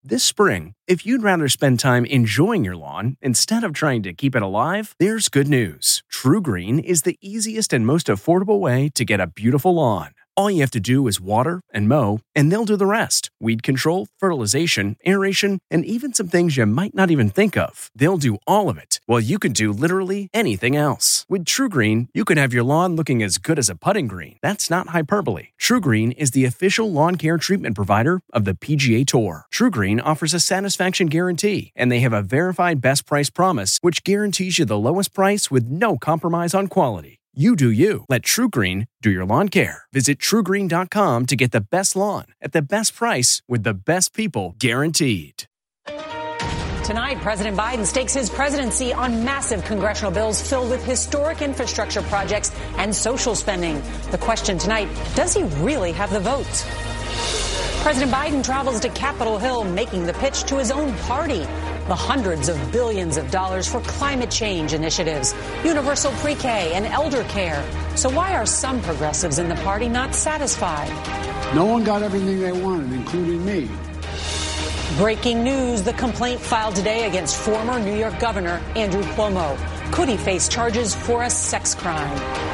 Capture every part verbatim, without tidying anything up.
This spring, if you'd rather spend time enjoying your lawn instead of trying to keep it alive, there's good news. TruGreen is the easiest and most affordable way to get a beautiful lawn. All you have to do is water and mow, and they'll do the rest. Weed control, fertilization, aeration, and even some things you might not even think of. They'll do all of it, while you can do literally anything else. With TruGreen, you can have your lawn looking as good as a putting green. That's not hyperbole. TruGreen is the official lawn care treatment provider of the P G A Tour. TruGreen offers a satisfaction guarantee, and they have a verified best price promise, which guarantees you the lowest price with no compromise on quality. You do you. Let TruGreen do your lawn care. Visit True Green dot com to get the best lawn at the best price with the best people guaranteed. Tonight, President Biden stakes his presidency on massive congressional bills filled with historic infrastructure projects and social spending. The question tonight, does he really have the votes? President Biden travels to Capitol Hill, making the pitch to his own party. The hundreds of billions of dollars for climate change initiatives, universal pre-K and elder care. So why are some progressives in the party not satisfied? No one got everything they wanted, including me. Breaking news, the complaint filed today against former New York Governor Andrew Cuomo. Could he face charges for a sex crime?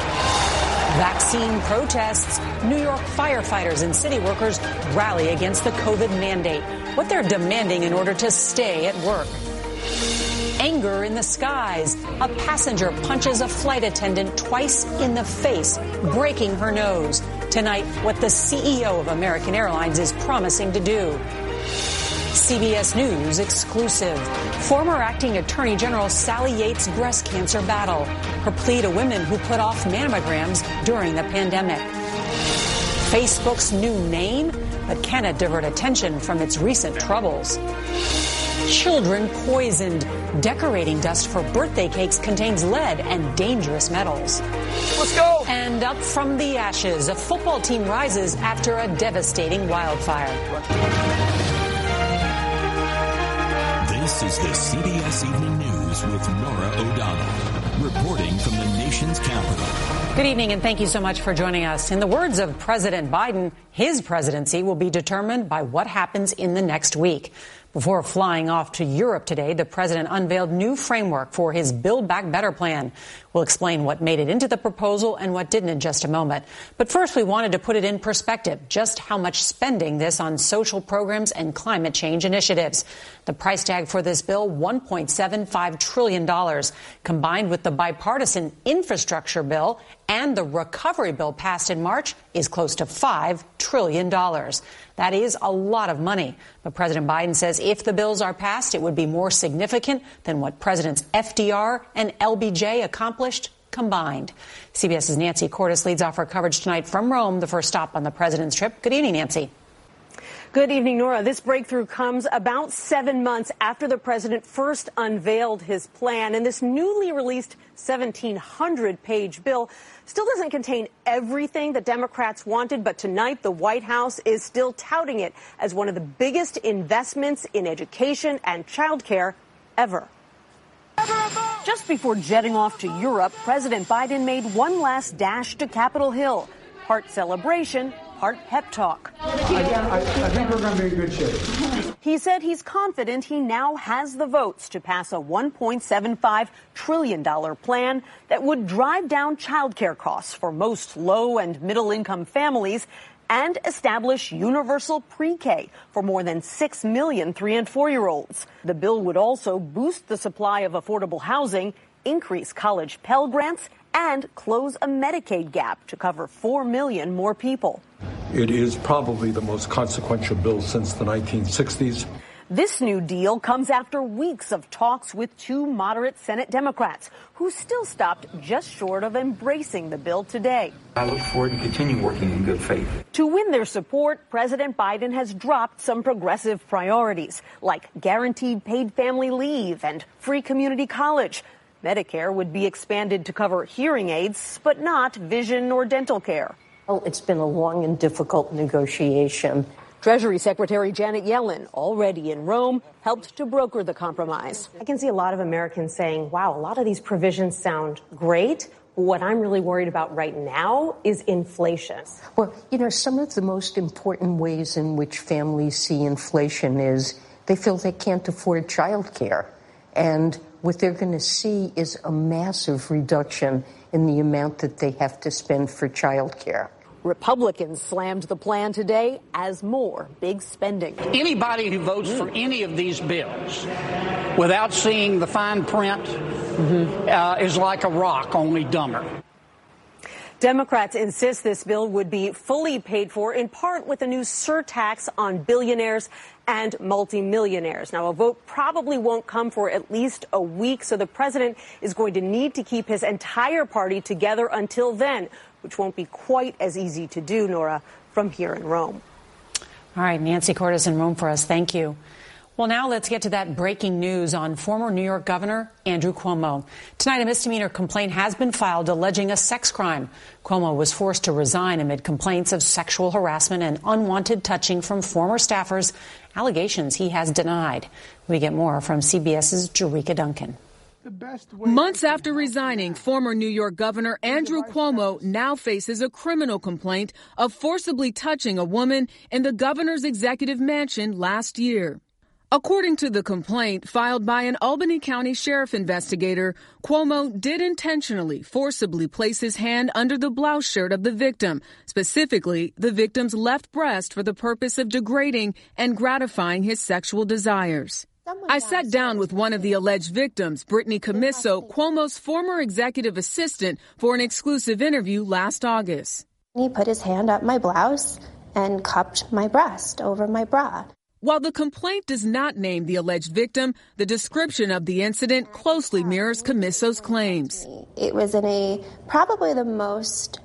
Vaccine protests. New York firefighters and city workers rally against the COVID mandate. What they're demanding in order to stay at work. Anger in the skies. A passenger punches a flight attendant twice in the face, breaking her nose. Tonight, what the C E O of American Airlines is promising to do. C B S News exclusive. Former acting Attorney General Sally Yates' breast cancer battle. Her plea to women who put off mammograms during the pandemic. Facebook's new name, but can it divert attention from its recent troubles? Children poisoned. Decorating dust for birthday cakes contains lead and dangerous metals. Let's go! And up from the ashes, a football team rises after a devastating wildfire. This is the C B S Evening News with Norah O'Donnell, reporting from the nation's capital. Good evening, and thank you so much for joining us. In the words of President Biden, his presidency will be determined by what happens in the next week. Before flying off to Europe today, the president unveiled new framework for his Build Back Better plan. We'll explain what made it into the proposal and what didn't in just a moment. But first, we wanted to put it in perspective, just how much spending this on social programs and climate change initiatives. The price tag for this bill, one point seven five trillion dollars, combined with the bipartisan infrastructure bill and the recovery bill passed in March, is close to five trillion dollars. That is a lot of money. But President Biden says if the bills are passed, it would be more significant than what Presidents F D R and L B J accomplished combined. CBS's Nancy Cordes leads off our coverage tonight from Rome, the first stop on the president's trip. Good evening, Nancy. Good evening, Norah. This breakthrough comes about seven months after the president first unveiled his plan. And this newly released seventeen hundred page bill still doesn't contain everything that Democrats wanted. But tonight, the White House is still touting it as one of the biggest investments in education and childcare ever. Just before jetting off to Europe, President Biden made one last dash to Capitol Hill. Part celebration, part pep talk. I, I, I think we're going to be in good shape. He said he's confident he now has the votes to pass a one point seven five trillion dollars plan that would drive down childcare costs for most low and middle income families and establish universal pre-K for more than six million three and four year olds. The bill would also boost the supply of affordable housing, increase college Pell Grants, and close a Medicaid gap to cover four million more people. It is probably the most consequential bill since the nineteen sixties. This new deal comes after weeks of talks with two moderate Senate Democrats who still stopped just short of embracing the bill today. I look forward to continue working in good faith. To win their support, President Biden has dropped some progressive priorities, like guaranteed paid family leave and free community college. Medicare would be expanded to cover hearing aids, but not vision or dental care. Well, it's been a long and difficult negotiation. Treasury Secretary Janet Yellen, already in Rome, helped to broker the compromise. I can see a lot of Americans saying, wow, a lot of these provisions sound great. What I'm really worried about right now is inflation. Well, you know, some of the most important ways in which families see inflation is they feel they can't afford child care. And what they're going to see is a massive reduction in the amount that they have to spend for child care. Republicans slammed the plan today as more big spending. Anybody who votes for any of these bills without seeing the fine print mm-hmm. uh, is like a rock, only dumber. Democrats insist this bill would be fully paid for, in part with a new surtax on billionaires and multimillionaires. Now, a vote probably won't come for at least a week, so the president is going to need to keep his entire party together until then, which won't be quite as easy to do, Nora, from here in Rome. All right, Nancy Cordes in Rome for us. Thank you. Well, now let's get to that breaking news on former New York Governor Andrew Cuomo. Tonight, a misdemeanor complaint has been filed alleging a sex crime. Cuomo was forced to resign amid complaints of sexual harassment and unwanted touching from former staffers, allegations he has denied. We get more from CBS's Jerika Duncan. Months after resigning, former New York Governor Andrew Cuomo now faces a criminal complaint of forcibly touching a woman in the governor's executive mansion last year. According to the complaint filed by an Albany County sheriff investigator, Cuomo did intentionally forcibly place his hand under the blouse shirt of the victim, specifically the victim's left breast, for the purpose of degrading and gratifying his sexual desires. I sat down with one of the alleged victims, Brittany Commisso, Cuomo's former executive assistant, for an exclusive interview last August. He put his hand up my blouse and cupped my breast over my bra. While the complaint does not name the alleged victim, the description of the incident closely mirrors Commisso's claims. It was in a probably the most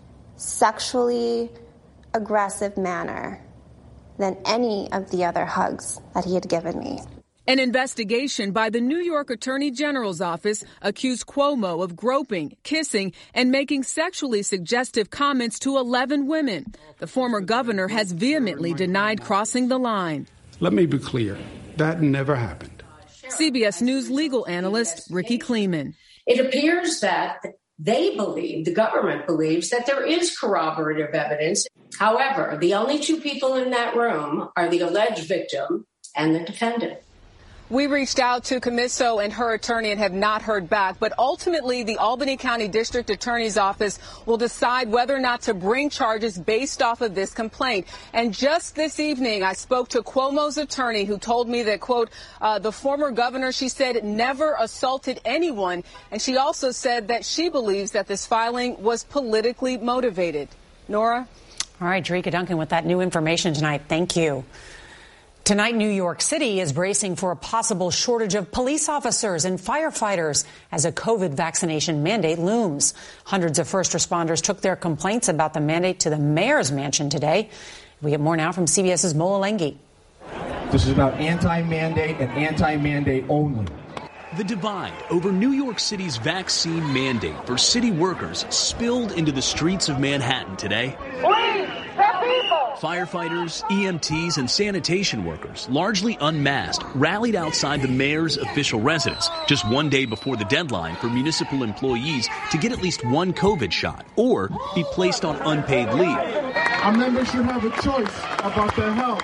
sexually aggressive manner than any of the other hugs that he had given me. An investigation by the New York Attorney General's office accused Cuomo of groping, kissing, and making sexually suggestive comments to eleven women. The former governor has vehemently denied crossing the line. Let me be clear. That never happened. C B S News legal analyst Ricky Kleeman. It appears that they believe, the government believes, that there is corroborative evidence. However, the only two people in that room are the alleged victim and the defendant. We reached out to Commisso and her attorney and have not heard back, but ultimately the Albany County District Attorney's Office will decide whether or not to bring charges based off of this complaint. And just this evening, I spoke to Cuomo's attorney, who told me that, quote, uh, the former governor, she said, never assaulted anyone. And she also said that she believes that this filing was politically motivated. Nora? All right, Jerika Duncan with that new information tonight. Thank you. Tonight, New York City is bracing for a possible shortage of police officers and firefighters as a COVID vaccination mandate looms. Hundreds of first responders took their complaints about the mandate to the mayor's mansion today. We get more now from CBS's Mola Lenghi. This is about anti-mandate and anti-mandate only. The divide over New York City's vaccine mandate for city workers spilled into the streets of Manhattan today. Please, the people! Firefighters, E M Ts, and sanitation workers, largely unmasked, rallied outside the mayor's official residence just one day before the deadline for municipal employees to get at least one COVID shot or be placed on unpaid leave. Our members should have a choice about their health.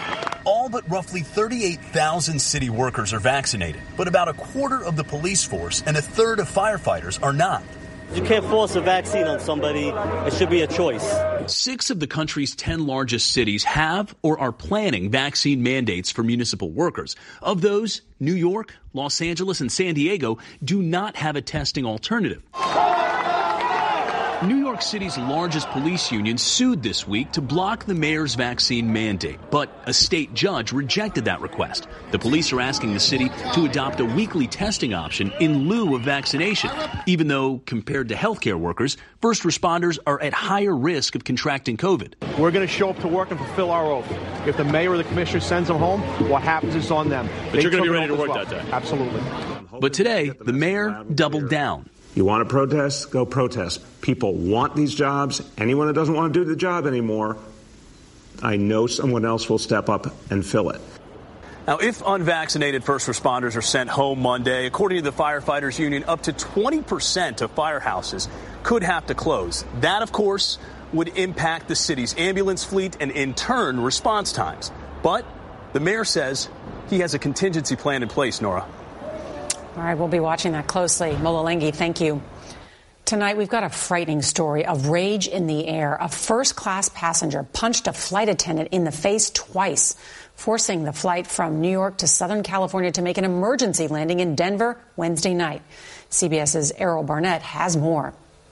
All but roughly thirty-eight thousand city workers are vaccinated, but about a quarter of the police force and a third of firefighters are not. You can't force a vaccine on somebody. It should be a choice. Six of the country's ten largest cities have or are planning vaccine mandates for municipal workers. Of those, New York, Los Angeles, and San Diego do not have a testing alternative. New York City's largest police union sued this week to block the mayor's vaccine mandate, but a state judge rejected that request. The police are asking the city to adopt a weekly testing option in lieu of vaccination, even though, compared to healthcare workers, first responders are at higher risk of contracting COVID. We're going to show up to work and fulfill our oath. If the mayor or the commissioner sends them home, what happens is on them. But they you're going to be ready to work well. that day. Absolutely. But today, the mayor doubled down. You want to protest? Go protest. People want these jobs. Anyone that doesn't want to do the job anymore, I know someone else will step up and fill it. Now, if unvaccinated first responders are sent home Monday, according to the Firefighters Union, up to twenty percent of firehouses could have to close. That, of course, would impact the city's ambulance fleet and, in turn, response times. But the mayor says he has a contingency plan in place, Nora. All right, we'll be watching that closely. Mola Lenghi, thank you. Tonight, we've got a frightening story of rage in the air. A first-class passenger punched a flight attendant in the face twice, forcing the flight from New York to Southern California to make an emergency landing in Denver Wednesday night. CBS's Errol Barnett has more.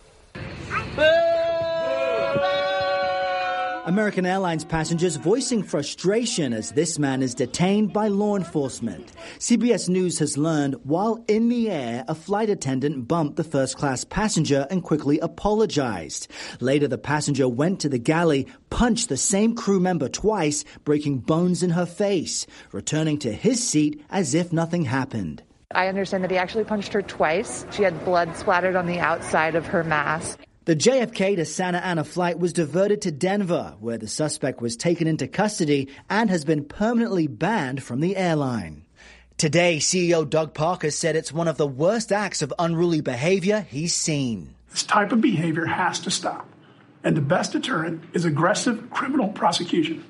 American Airlines passengers voicing frustration as this man is detained by law enforcement. C B S News has learned while in the air, a flight attendant bumped the first-class passenger and quickly apologized. Later, the passenger went to the galley, punched the same crew member twice, breaking bones in her face, returning to his seat as if nothing happened. I understand that he actually punched her twice. She had blood splattered on the outside of her mask. The J F K to Santa Ana flight was diverted to Denver, where the suspect was taken into custody and has been permanently banned from the airline. Today, C E O Doug Parker said it's one of the worst acts of unruly behavior he's seen. This type of behavior has to stop, and the best deterrent is aggressive criminal prosecution.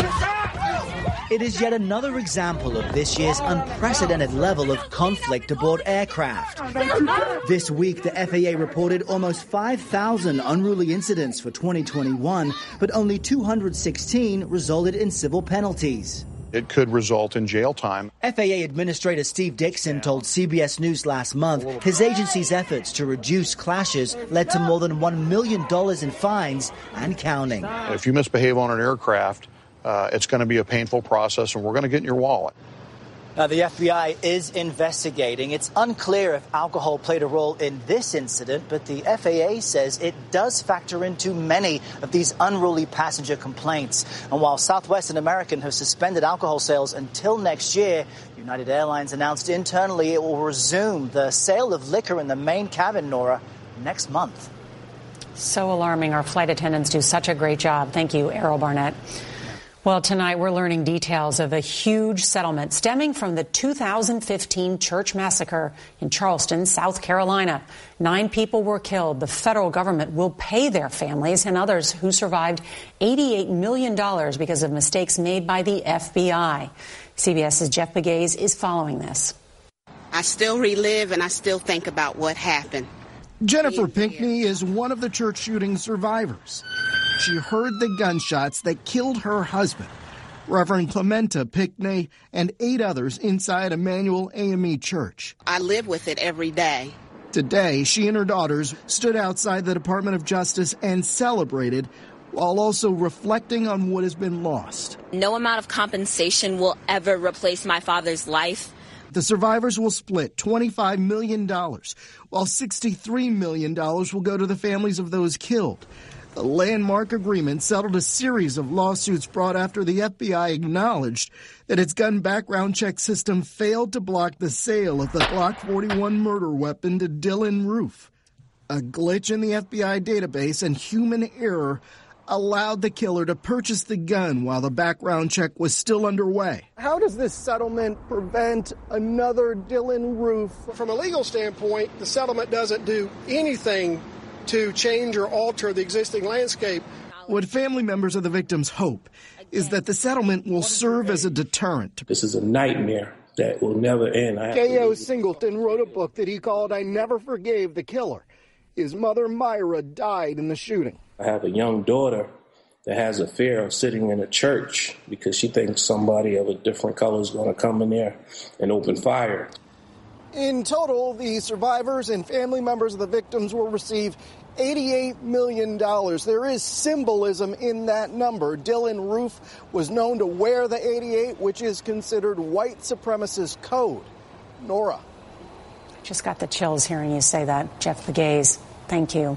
It is yet another example of this year's unprecedented level of conflict aboard aircraft. This week, the F A A reported almost five thousand unruly incidents for twenty twenty-one, but only two hundred sixteen resulted in civil penalties. It could result in jail time. F A A Administrator Steve Dixon told C B S News last month his agency's efforts to reduce clashes led to more than one million dollars in fines and counting. If you misbehave on an aircraft, uh, it's going to be a painful process, and we're going to get in your wallet. Now, the F B I is investigating. It's unclear if alcohol played a role in this incident, but the F A A says it does factor into many of these unruly passenger complaints. And while Southwest and American have suspended alcohol sales until next year, United Airlines announced internally it will resume the sale of liquor in the main cabin, Nora, next month. So alarming. Our flight attendants do such a great job. Thank you, Errol Barnett. Well, tonight we're learning details of a huge settlement stemming from the two thousand fifteen church massacre in Charleston, South Carolina. Nine people were killed. The federal government will pay their families and others who survived eighty-eight million dollars because of mistakes made by the F B I. CBS's Jeff Pegues is following this. I still relive and I still think about what happened. Jennifer Pinckney is one of the church shooting survivors. She heard the gunshots that killed her husband, Reverend Clementa Pinckney, and eight others inside Emmanuel A M E Church. I live with it every day. Today, she and her daughters stood outside the Department of Justice and celebrated, while also reflecting on what has been lost. No amount of compensation will ever replace my father's life. The survivors will split twenty-five million dollars, while sixty-three million dollars will go to the families of those killed. The landmark agreement settled a series of lawsuits brought after the F B I acknowledged that its gun background check system failed to block the sale of the Glock forty-one murder weapon to Dylann Roof. A glitch in the F B I database and human error allowed the killer to purchase the gun while the background check was still underway. How does this settlement prevent another Dylann Roof? From a legal standpoint, the settlement doesn't do anything to change or alter the existing landscape. What family members of the victims hope is that the settlement will serve as a deterrent. This is a nightmare that will never end. K O Singleton wrote a book that he called I Never Forgave the Killer. His mother, Myra, died in the shooting. I have a young daughter that has a fear of sitting in a church because she thinks somebody of a different color is going to come in there and open fire. In total, the survivors and family members of the victims will receive eighty-eight million dollars. There is symbolism in that number. Dylann Roof was known to wear the eighty-eight, which is considered white supremacist code. Nora. Just got the chills hearing you say that, Jeff Pegues. Thank you.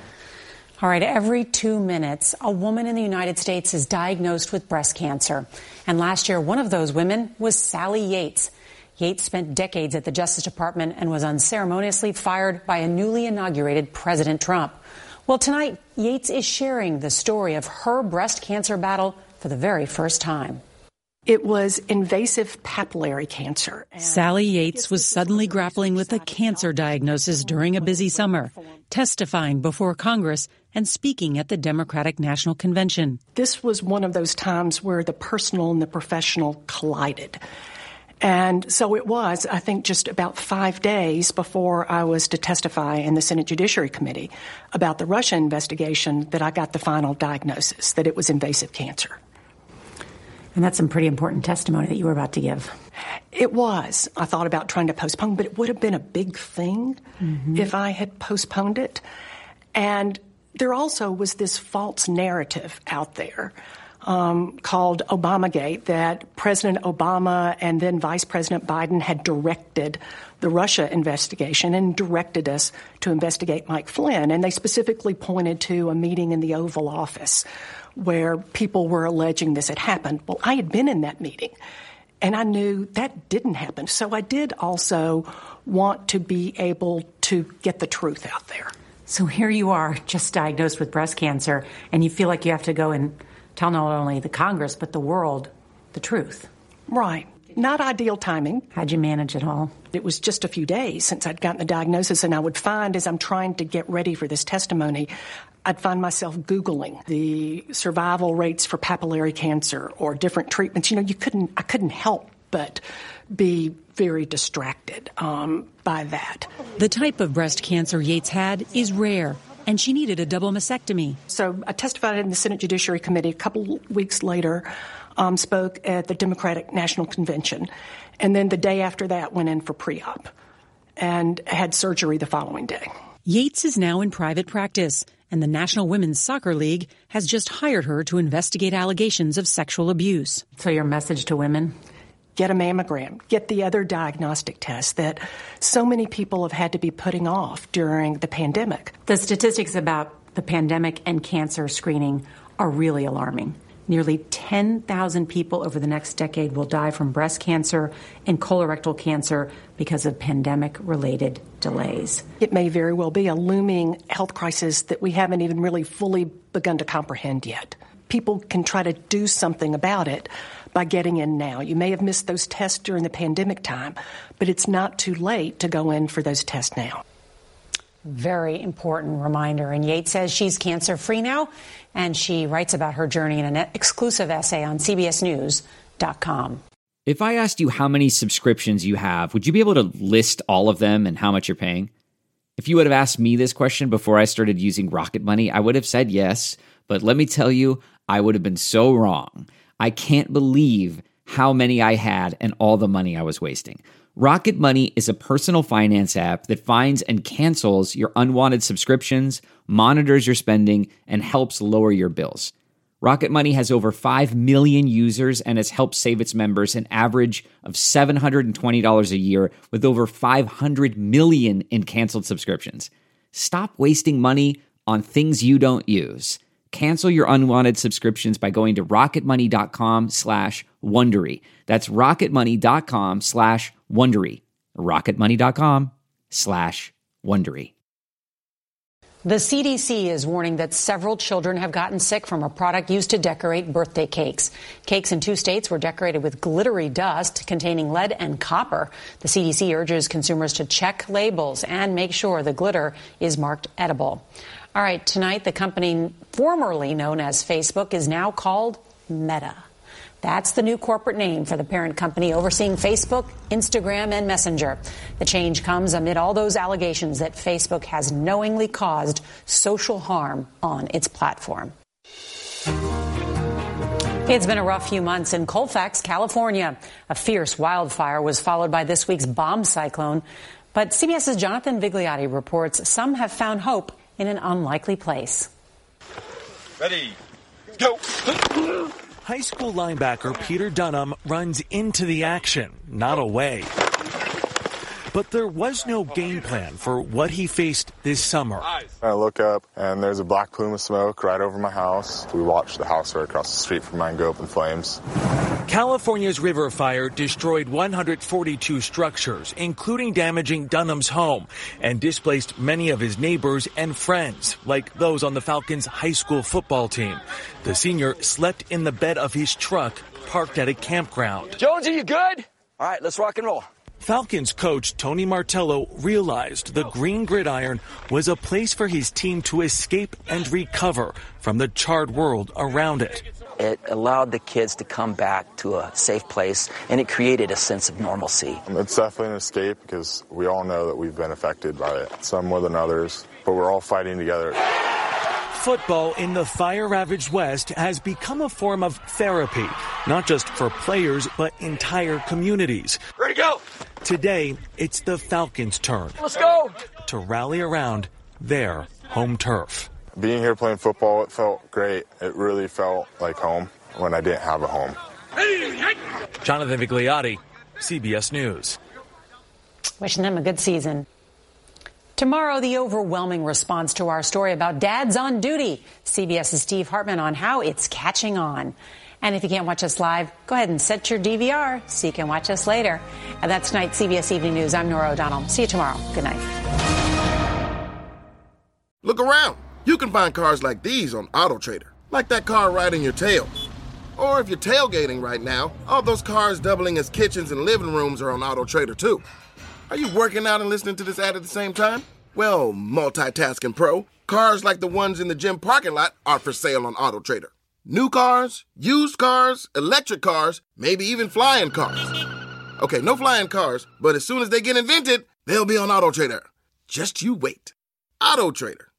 All right, every two minutes, a woman in the United States is diagnosed with breast cancer. And last year, one of those women was Sally Yates. Yates spent decades at the Justice Department and was unceremoniously fired by a newly inaugurated President Trump. Well, tonight, Yates is sharing the story of her breast cancer battle for the very first time. It was invasive papillary cancer. Sally Yates was suddenly grappling with a cancer diagnosis during a busy summer, testifying before Congress and speaking at the Democratic National Convention. This was one of those times where the personal and the professional collided. And so it was, I think, just about five days before I was to testify in the Senate Judiciary Committee about the Russia investigation that I got the final diagnosis that it was invasive cancer. And that's some pretty important testimony that you were about to give. It was. I thought about trying to postpone, but it would have been a big thing mm-hmm. if I had postponed it. And there also was this false narrative out there um, called Obamagate, that President Obama and then Vice President Biden had directed the Russia investigation and directed us to investigate Mike Flynn. And they specifically pointed to a meeting in the Oval Office where people were alleging this had happened. Well, I had been in that meeting, and I knew that didn't happen. So I did also want to be able to get the truth out there. So here you are, just diagnosed with breast cancer, and you feel like you have to go and tell not only the Congress, but the world the truth. Right. Not ideal timing. How'd you manage it all? It was just a few days since I'd gotten the diagnosis, and I would find as I'm trying to get ready for this testimony, I'd find myself Googling the survival rates for papillary cancer or different treatments. You know, you couldn't, I couldn't help but be very distracted um, by that. The type of breast cancer Yates had is rare, and she needed a double mastectomy. So I testified in the Senate Judiciary Committee a couple weeks later, um, spoke at the Democratic National Convention, and then the day after that went in for pre-op and had surgery the following day. Yates is now in private practice, and the National Women's Soccer League has just hired her to investigate allegations of sexual abuse. So your message to women? Get a mammogram. Get the other diagnostic tests that so many people have had to be putting off during the pandemic. The statistics about the pandemic and cancer screening are really alarming. Nearly ten thousand people over the next decade will die from breast cancer and colorectal cancer because of pandemic-related delays. It may very well be a looming health crisis that we haven't even really fully begun to comprehend yet. People can try to do something about it by getting in now. You may have missed those tests during the pandemic time, but it's not too late to go in for those tests now. Very important reminder. And Yates says she's cancer-free now, and she writes about her journey in an exclusive essay on C B S News dot com. If I asked you how many subscriptions you have, would you be able to list all of them and how much you're paying? If you would have asked me this question before I started using Rocket Money, I would have said yes. But let me tell you, I would have been so wrong. I can't believe how many I had and all the money I was wasting. Rocket Money is a personal finance app that finds and cancels your unwanted subscriptions, monitors your spending, and helps lower your bills. Rocket Money has over five million users and has helped save its members an average of seven hundred twenty dollars a year with over five hundred million in canceled subscriptions. Stop wasting money on things you don't use. Cancel your unwanted subscriptions by going to rocketmoney.com slash Wondery. That's rocketmoney.com slash Wondery. rocketmoney.com slash Wondery. The C D C is warning that several children have gotten sick from a product used to decorate birthday cakes. Cakes in two states were decorated with glittery dust containing lead and copper. The C D C urges consumers to check labels and make sure the glitter is marked edible. All right, tonight the company formerly known as Facebook is now called Meta. That's the new corporate name for the parent company overseeing Facebook, Instagram, and Messenger. The change comes amid all those allegations that Facebook has knowingly caused social harm on its platform. It's been a rough few months in Colfax, California. A fierce wildfire was followed by this week's bomb cyclone. But CBS's Jonathan Vigliotti reports some have found hope in an unlikely place. Ready, go. High school linebacker Peter Dunham runs into the action, not away. But there was no game plan for what he faced this summer. I look up, and there's a black plume of smoke right over my house. We watched the house right across the street from mine go up in flames. California's river fire destroyed one hundred forty-two structures, including damaging Dunham's home, and displaced many of his neighbors and friends, like those on the Falcons' high school football team. The senior slept in the bed of his truck, parked at a campground. Jonesy, you good? All right, let's rock and roll. Falcons coach Tony Martello realized the green gridiron was a place for his team to escape and recover from the charred world around it. It allowed the kids to come back to a safe place, and it created a sense of normalcy. It's definitely an escape because we all know that we've been affected by it, some more than others, but we're all fighting together. Football in the fire-ravaged West has become a form of therapy, not just for players, but entire communities. Ready to go! Today, it's the Falcons' turn. Let's go! To rally around their home turf. Being here playing football, it felt great. It really felt like home when I didn't have a home. Jonathan Vigliotti, C B S News. Wishing them a good season. Tomorrow, the overwhelming response to our story about dads on duty. CBS's Steve Hartman on how it's catching on. And if you can't watch us live, go ahead and set your D V R so you can watch us later. And that's tonight's C B S Evening News. I'm Norah O'Donnell. See you tomorrow. Good night. Look around. You can find cars like these on AutoTrader, like that car riding your tail. Or if you're tailgating right now, all those cars doubling as kitchens and living rooms are on AutoTrader too. Are you working out and listening to this ad at the same time? Well, multitasking pro, cars like the ones in the gym parking lot are for sale on AutoTrader. New cars, used cars, electric cars, maybe even flying cars. Okay, no flying cars, but as soon as they get invented, they'll be on AutoTrader. Just you wait. AutoTrader.